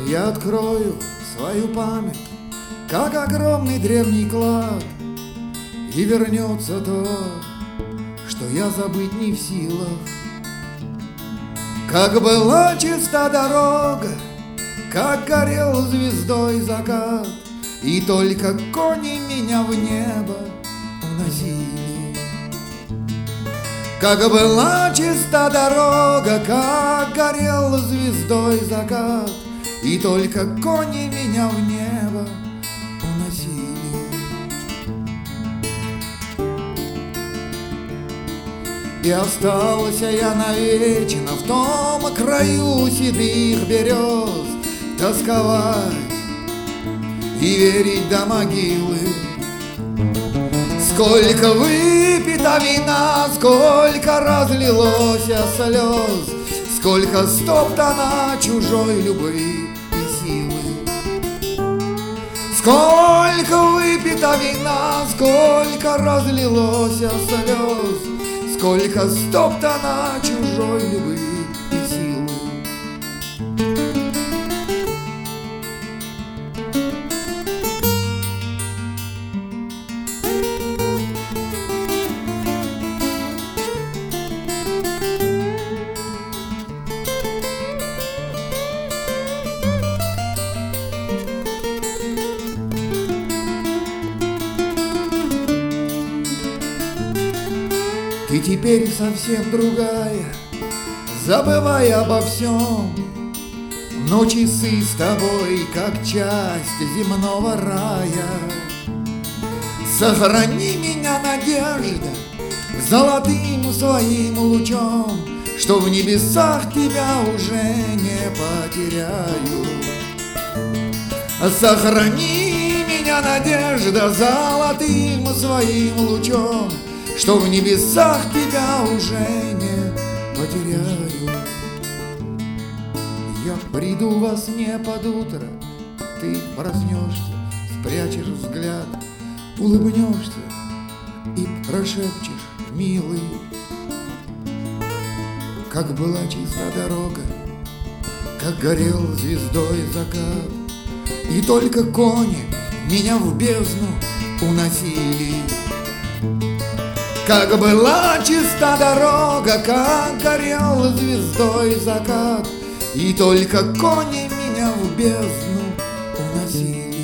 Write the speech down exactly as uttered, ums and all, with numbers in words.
Я открою свою память, как огромный древний клад, и вернется то, что я забыть не в силах. Как была чиста дорога, как горел звездой закат, и только кони меня в небо уносили. Как была чиста дорога, как горел звездой закат, и только кони меня в небо уносили. И остался я навечно в том краю седых берез, тосковать и верить до могилы. Сколько выпито вина, сколько разлилось слез, сколько стоптано чужой любви и силы. Сколько выпито вина, сколько разлилось слез, сколько стоптано чужой любви и силы. Ты теперь совсем другая, забывая обо всем, но часы с тобой, как часть земного рая. Сохрани меня, надежда, золотым своим лучом, что в небесах тебя уже не потеряю. Сохрани меня, надежда, золотым своим лучом, что в небесах тебя уже не потеряю. Я приду во сне под утро, ты проснешься, спрячешь взгляд, улыбнешься и прошепчешь, милый. Как была чиста дорога, как горел звездой закат, и только кони меня в бездну уносили. Как была чиста дорога, как горел звездой закат, и только кони меня в бездну уносили.